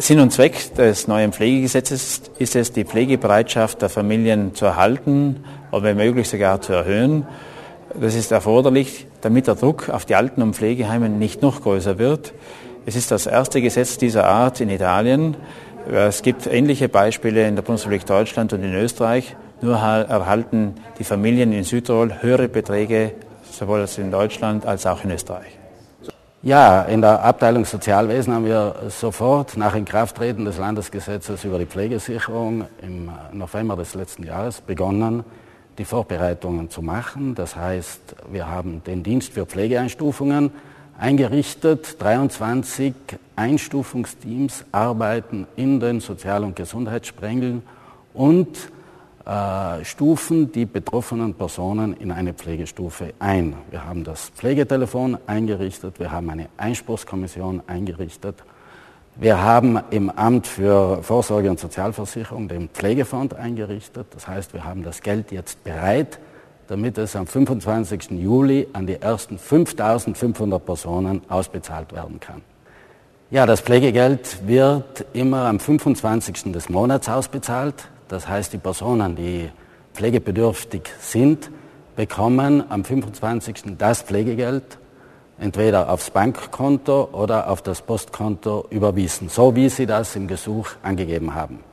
Sinn und Zweck des neuen Pflegegesetzes ist es, die Pflegebereitschaft der Familien zu erhalten oder wenn möglich sogar zu erhöhen. Das ist erforderlich, damit der Druck auf die Alten- und Pflegeheimen nicht noch größer wird. Es ist das erste Gesetz dieser Art in Italien. Es gibt ähnliche Beispiele in der Bundesrepublik Deutschland und in Österreich. Nur erhalten die Familien in Südtirol höhere Beträge, sowohl als in Deutschland als auch in Österreich. Ja, in der Abteilung Sozialwesen haben wir sofort nach Inkrafttreten des Landesgesetzes über die Pflegesicherung im November des letzten Jahres begonnen, die Vorbereitungen zu machen. Das heißt, wir haben den Dienst für Pflegeeinstufungen eingerichtet. 23 Einstufungsteams arbeiten in den Sozial- und Gesundheitssprengeln und stufen die betroffenen Personen in eine Pflegestufe ein. Wir haben das Pflegetelefon eingerichtet, wir haben eine Einspruchskommission eingerichtet, wir haben im Amt für Vorsorge und Sozialversicherung den Pflegefonds eingerichtet. Das heißt, wir haben das Geld jetzt bereit, damit es am 25. Juli an die ersten 5.500 Personen ausbezahlt werden kann. Ja, das Pflegegeld wird immer am 25. des Monats ausbezahlt. Das heißt, die Personen, die pflegebedürftig sind, bekommen am 25. das Pflegegeld entweder aufs Bankkonto oder auf das Postkonto überwiesen, so wie sie das im Gesuch angegeben haben.